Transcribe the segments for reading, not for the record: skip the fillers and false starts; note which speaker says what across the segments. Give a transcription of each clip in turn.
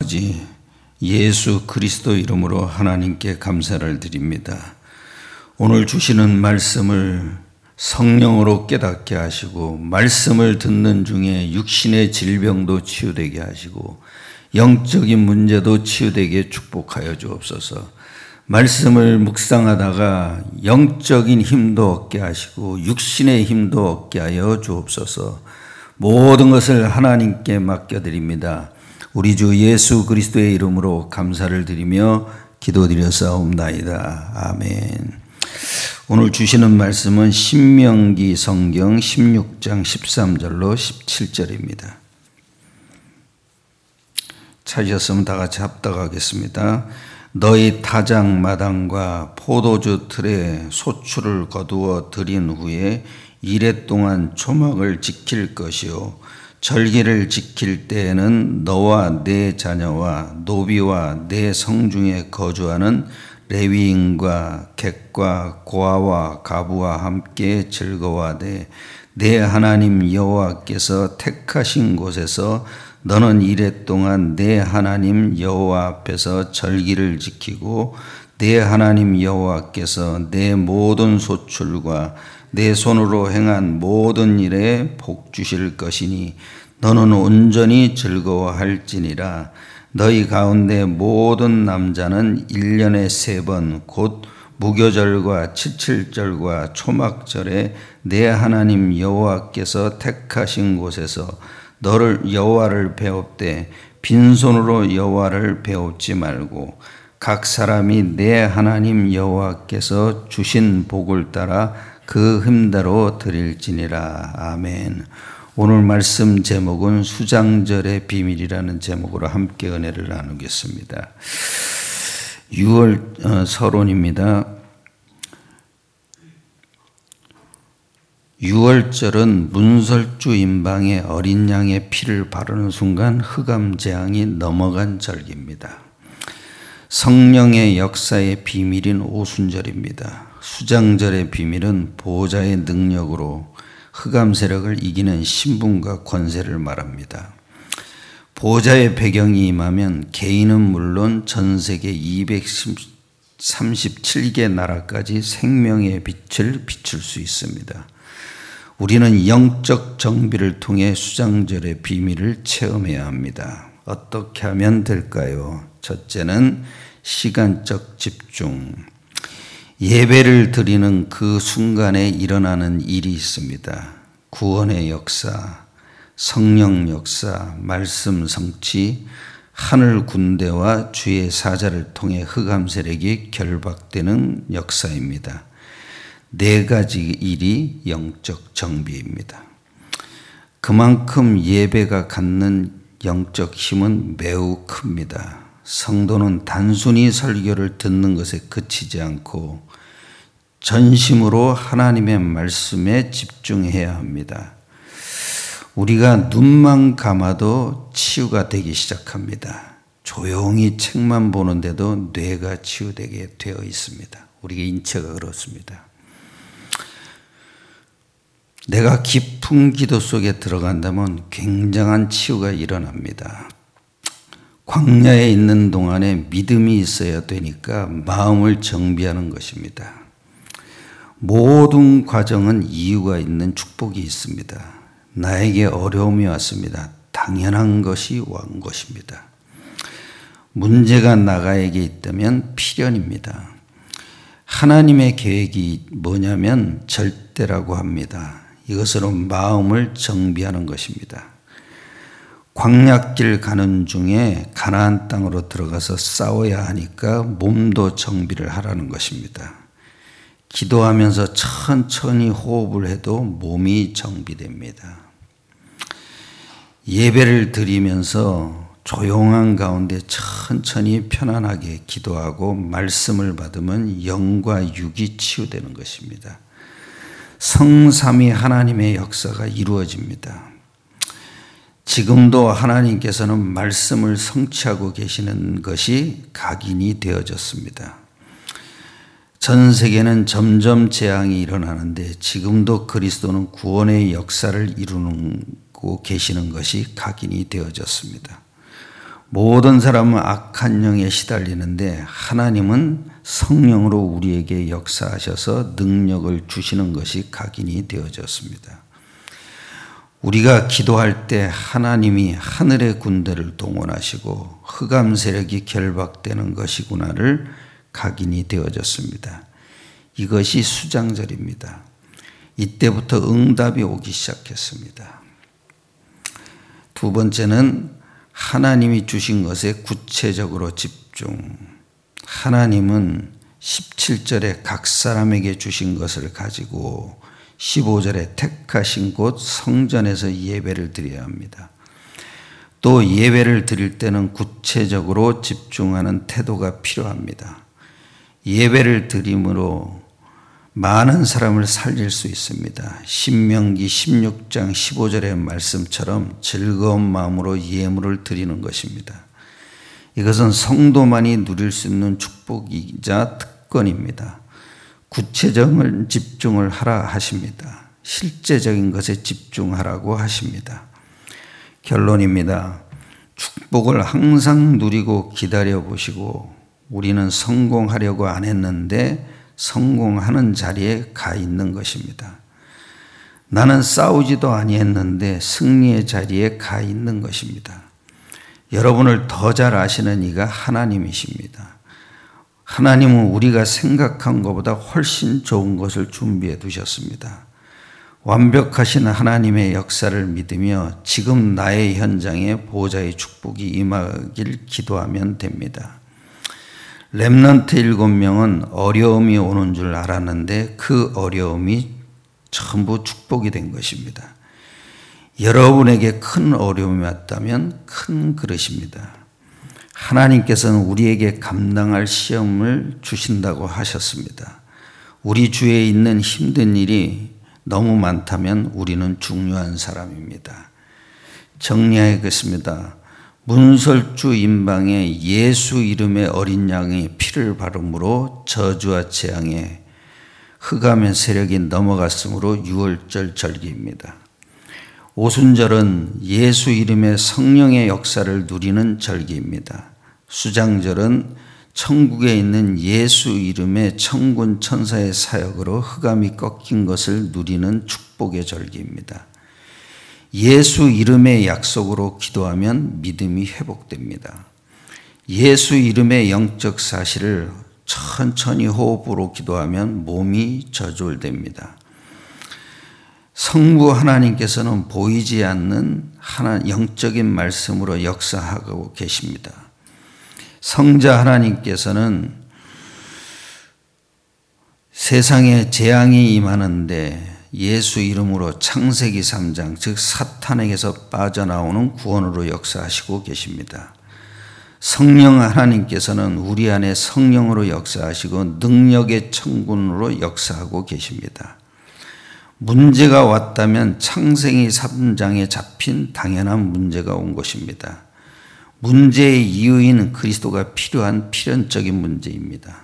Speaker 1: 아버지, 예수 그리스도 이름으로 하나님께 감사를 드립니다. 오늘 주시는 말씀을 성령으로 깨닫게 하시고 말씀을 듣는 중에 육신의 질병도 치유되게 하시고 영적인 문제도 치유되게 축복하여 주옵소서. 말씀을 묵상하다가 영적인 힘도 얻게 하시고 육신의 힘도 얻게 하여 주옵소서. 모든 것을 하나님께 맡겨드립니다. 우리 주 예수 그리스도의 이름으로 감사를 드리며 기도드렸사옵나이다. 아멘. 오늘 주시는 말씀은 신명기 성경 16장 13절로 17절입니다. 찾으셨으면 다 같이 합독하겠습니다. 너희 타작 마당과 포도주 틀에 소출을 거두어 들인 후에 이레 동안 초막을 지킬 것이요 절기를 지킬 때에는 너와 네 자녀와 노비와 네 성중에 거주하는 레위인과 객과 고아와 가부와 함께 즐거워하되 내 하나님 여호와께서 택하신 곳에서 너는 이레 동안 내 하나님 여호와 앞에서 절기를 지키고 내 하나님 여호와께서 내 모든 소출과 내 손으로 행한 모든 일에 복 주실 것이니 너는 온전히 즐거워할지니라. 너희 가운데 모든 남자는 1년에 3번 곧 무교절과 칠칠절과 초막절에 내 하나님 여호와께서 택하신 곳에서 너를 여호와를 배웁되 빈손으로 여호와를 배웁지 말고 각 사람이 내 하나님 여호와께서 주신 복을 따라 그 힘대로 드릴지니라. 아멘. 오늘 말씀 제목은 수장절의 비밀이라는 제목으로 함께 은혜를 나누겠습니다. 6월 서론입니다. 6월절은 문설주 임방에 어린 양의 피를 바르는 순간 흑암재앙이 넘어간 절기입니다. 성령의 역사의 비밀인 오순절입니다. 수장절의 비밀은 보호자의 능력으로 흑암 세력을 이기는 신분과 권세를 말합니다. 보호자의 배경이 임하면 개인은 물론 전 세계 237개 나라까지 생명의 빛을 비출 수 있습니다. 우리는 영적 정비를 통해 수장절의 비밀을 체험해야 합니다. 어떻게 하면 될까요? 첫째는 시간적 집중. 예배를 드리는 그 순간에 일어나는 일이 있습니다. 구원의 역사, 성령 역사, 말씀 성취, 하늘 군대와 주의 사자를 통해 흑암 세력이 결박되는 역사입니다. 4가지 일이 영적 정비입니다. 그만큼 예배가 갖는 영적 힘은 매우 큽니다. 성도는 단순히 설교를 듣는 것에 그치지 않고 전심으로 하나님의 말씀에 집중해야 합니다. 우리가 눈만 감아도 치유가 되기 시작합니다. 조용히 책만 보는데도 뇌가 치유되게 되어 있습니다. 우리의 인체가 그렇습니다. 내가 깊은 기도 속에 들어간다면 굉장한 치유가 일어납니다. 광야에 있는 동안에 믿음이 있어야 되니까 마음을 정비하는 것입니다. 모든 과정은 이유가 있는 축복이 있습니다. 나에게 어려움이 왔습니다. 당연한 것이 온 것입니다. 문제가 나에게 있다면 필연입니다. 하나님의 계획이 뭐냐면 절대라고 합니다. 이것으로 마음을 정비하는 것입니다. 광야길 가는 중에 가나안 땅으로 들어가서 싸워야 하니까 몸도 정비를 하라는 것입니다. 기도하면서 천천히 호흡을 해도 몸이 정비됩니다. 예배를 드리면서 조용한 가운데 천천히 편안하게 기도하고 말씀을 받으면 영과 육이 치유되는 것입니다. 성삼위 하나님의 역사가 이루어집니다. 지금도 하나님께서는 말씀을 성취하고 계시는 것이 각인이 되어졌습니다. 전 세계는 점점 재앙이 일어나는데 지금도 그리스도는 구원의 역사를 이루고 계시는 것이 각인이 되어졌습니다. 모든 사람은 악한 영에 시달리는데 하나님은 성령으로 우리에게 역사하셔서 능력을 주시는 것이 각인이 되어졌습니다. 우리가 기도할 때 하나님이 하늘의 군대를 동원하시고 흑암 세력이 결박되는 것이구나를 각인이 되어졌습니다. 이것이 수장절입니다. 이때부터 응답이 오기 시작했습니다. 두 번째는 하나님이 주신 것에 구체적으로 집중. 하나님은 17절에 각 사람에게 주신 것을 가지고 15절에 택하신 곳 성전에서 예배를 드려야 합니다. 또 예배를 드릴 때는 구체적으로 집중하는 태도가 필요합니다. 예배를 드림으로 많은 사람을 살릴 수 있습니다. 신명기 16장 15절의 말씀처럼 즐거운 마음으로 예물을 드리는 것입니다. 이것은 성도만이 누릴 수 있는 축복이자 특권입니다. 구체적인 집중을 하라 하십니다. 실제적인 것에 집중하라고 하십니다. 결론입니다. 축복을 항상 누리고 기다려보시고 우리는 성공하려고 안 했는데 성공하는 자리에 가 있는 것입니다. 나는 싸우지도 아니했는데 승리의 자리에 가 있는 것입니다. 여러분을 더 잘 아시는 이가 하나님이십니다. 하나님은 우리가 생각한 것보다 훨씬 좋은 것을 준비해 두셨습니다. 완벽하신 하나님의 역사를 믿으며 지금 나의 현장에 보좌의 축복이 임하길 기도하면 됩니다. 렘넌트 7명은 어려움이 오는 줄 알았는데 그 어려움이 전부 축복이 된 것입니다. 여러분에게 큰 어려움이 왔다면 큰 그릇입니다. 하나님께서는 우리에게 감당할 시험을 주신다고 하셨습니다. 우리 주위에 있는 힘든 일이 너무 많다면 우리는 중요한 사람입니다. 정리하겠습니다. 문설주 임방에 예수 이름의 어린 양의 피를 바름으로 저주와 재앙에 흑암의 세력이 넘어갔으므로 유월절 절기입니다. 오순절은 예수 이름의 성령의 역사를 누리는 절기입니다. 수장절은 천국에 있는 예수 이름의 천군 천사의 사역으로 흑암이 꺾인 것을 누리는 축복의 절기입니다. 예수 이름의 약속으로 기도하면 믿음이 회복됩니다. 예수 이름의 영적 사실을 천천히 호흡으로 기도하면 몸이 저절됩니다. 성부 하나님께서는 보이지 않는 영적인 말씀으로 역사하고 계십니다. 성자 하나님께서는 세상에 재앙이 임하는데 예수 이름으로 창세기 3장 즉 사탄에게서 빠져나오는 구원으로 역사하시고 계십니다. 성령 하나님께서는 우리 안에 성령으로 역사하시고 능력의 천군으로 역사하고 계십니다. 문제가 왔다면 창세기 3장에 잡힌 당연한 문제가 온 것입니다. 문제의 이유인 그리스도가 필요한 필연적인 문제입니다.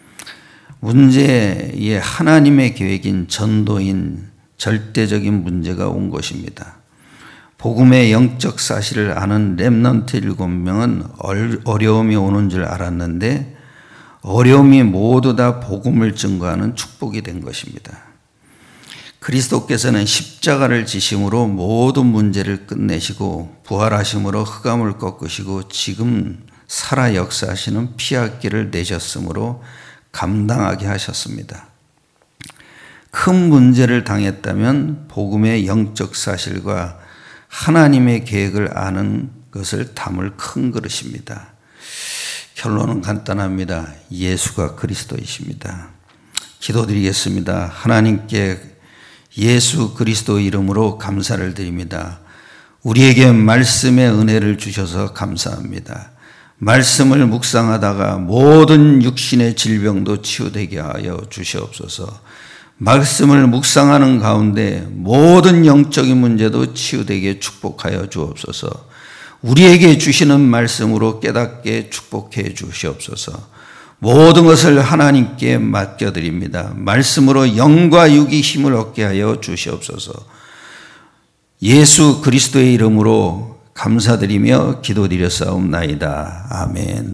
Speaker 1: 문제에 하나님의 계획인 전도인 절대적인 문제가 온 것입니다. 복음의 영적 사실을 아는 렘넌트 7명은 어려움이 오는 줄 알았는데 어려움이 모두 다 복음을 증거하는 축복이 된 것입니다. 그리스도께서는 십자가를 지심으로 모든 문제를 끝내시고 부활하심으로 흑암을 꺾으시고 지금 살아 역사하시는 피할 길을 내셨으므로 감당하게 하셨습니다. 큰 문제를 당했다면 복음의 영적 사실과 하나님의 계획을 아는 것을 담을 큰 그릇입니다. 결론은 간단합니다. 예수가 그리스도이십니다. 기도드리겠습니다. 하나님께 예수 그리스도 이름으로 감사를 드립니다. 우리에게 말씀의 은혜를 주셔서 감사합니다. 말씀을 묵상하다가 모든 육신의 질병도 치유되게 하여 주시옵소서. 말씀을 묵상하는 가운데 모든 영적인 문제도 치유되게 축복하여 주옵소서. 우리에게 주시는 말씀으로 깨닫게 축복해 주시옵소서. 모든 것을 하나님께 맡겨드립니다. 말씀으로 영과 육이 힘을 얻게 하여 주시옵소서. 예수 그리스도의 이름으로 감사드리며 기도드렸사옵나이다. 아멘.